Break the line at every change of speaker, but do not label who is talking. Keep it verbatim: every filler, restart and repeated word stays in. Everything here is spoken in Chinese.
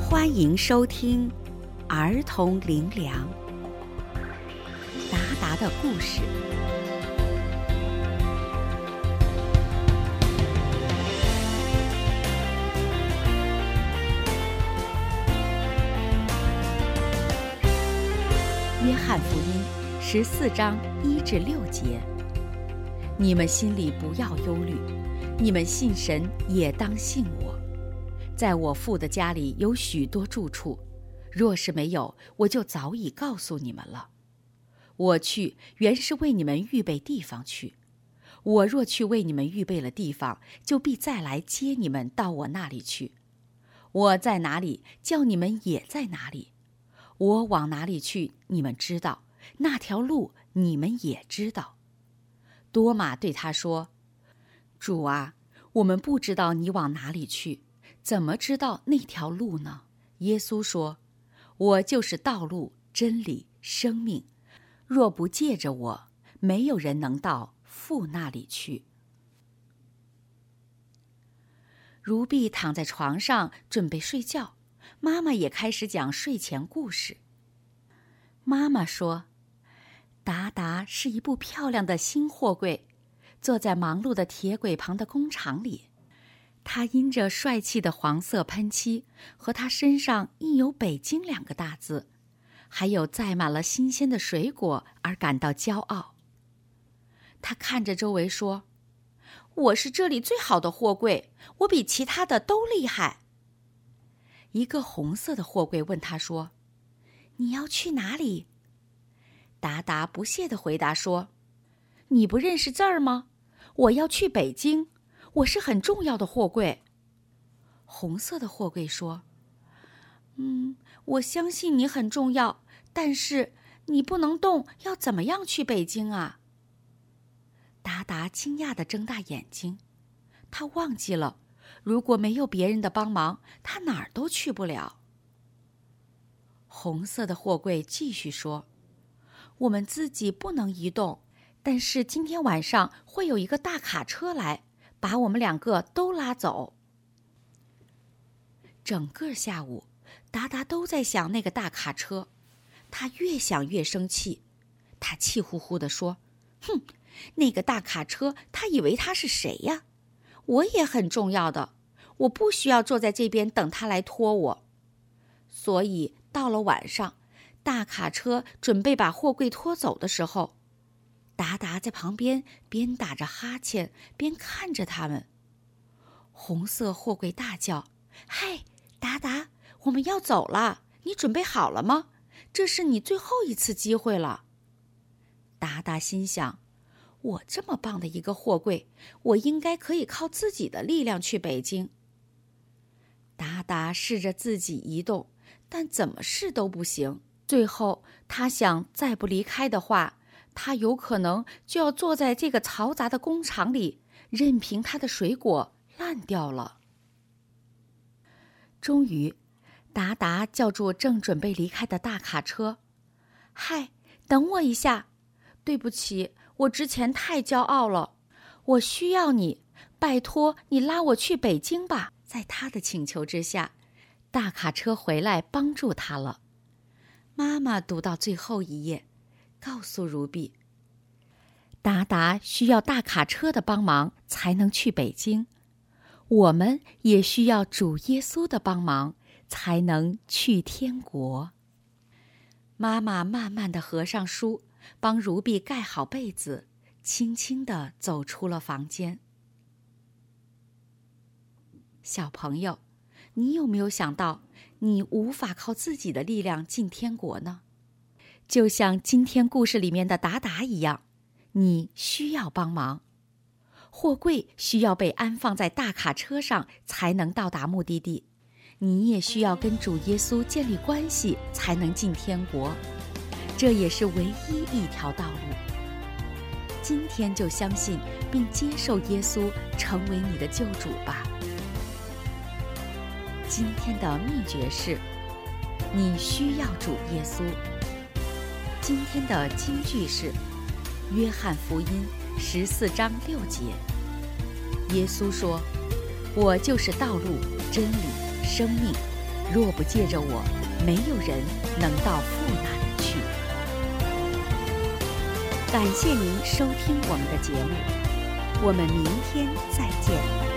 欢迎收听儿童灵粮，达达的故事。约翰福音十四章一至六节：你们心里不要忧虑，你们信神也当信我。在我父的家里有许多住处，若是没有，我就早已告诉你们了。我去，原是为你们预备地方去。我若去为你们预备了地方，就必再来接你们到我那里去。我在哪里，叫你们也在哪里。我往哪里去，你们知道，那条路你们也知道。多马对他说：主啊，我们不知道你往哪里去，怎么知道那条路呢？耶稣说：我就是道路、真理、生命，若不借着我，没有人能到父那里去。如碧躺在床上准备睡觉，妈妈也开始讲睡前故事。妈妈说，达达是一部漂亮的新货柜，坐在忙碌的铁轨旁的工厂里。他因着帅气的黄色喷漆和他身上印有北京两个大字，还有载满了新鲜的水果而感到骄傲。他看着周围说，我是这里最好的货柜，我比其他的都厉害。一个红色的货柜问他说，你要去哪里？达达不屑地回答说，你不认识字儿吗？我要去北京，我是很重要的货柜。红色的货柜说，嗯，我相信你很重要，但是你不能动，要怎么样去北京啊？达达惊讶地睁大眼睛，他忘记了，如果没有别人的帮忙，他哪儿都去不了。红色的货柜继续说，我们自己不能移动，但是今天晚上会有一个大卡车来，把我们两个都拉走。整个下午，达达都在想那个大卡车，他越想越生气，他气呼呼地说，哼，那个大卡车，他以为他是谁呀？我也很重要的，我不需要坐在这边等他来拖我。所以到了晚上，大卡车准备把货柜拖走的时候，达达在旁边边打着哈欠边看着他们。红色货柜大叫，嗨，达达，我们要走了，你准备好了吗？这是你最后一次机会了。达达心想，我这么棒的一个货柜，我应该可以靠自己的力量去北京。达达试着自己移动，但怎么试都不行。最后他想，再不离开的话，他有可能就要坐在这个嘈杂的工厂里，任凭他的水果烂掉了。终于，达达叫住正准备离开的大卡车，嗨，等我一下，对不起，我之前太骄傲了，我需要你，拜托你拉我去北京吧。在他的请求之下，大卡车回来帮助他了。妈妈读到最后一页，告诉如碧，达达需要大卡车的帮忙才能去北京，我们也需要主耶稣的帮忙才能去天国。妈妈慢慢地合上书，帮如碧盖好被子，轻轻地走出了房间。小朋友，你有没有想到，你无法靠自己的力量进天国呢？就像今天故事里面的达达一样，你需要帮忙。货柜需要被安放在大卡车上才能到达目的地，你也需要跟主耶稣建立关系才能进天国，这也是唯一一条道路。今天就相信并接受耶稣成为你的救主吧。今天的秘诀是，你需要主耶稣。今天的金句是约翰福音十四章六节，耶稣说，我就是道路、真理、生命， 若不借着我，没有人能到父那里去。感谢您收听我们的节目，我们明天再见。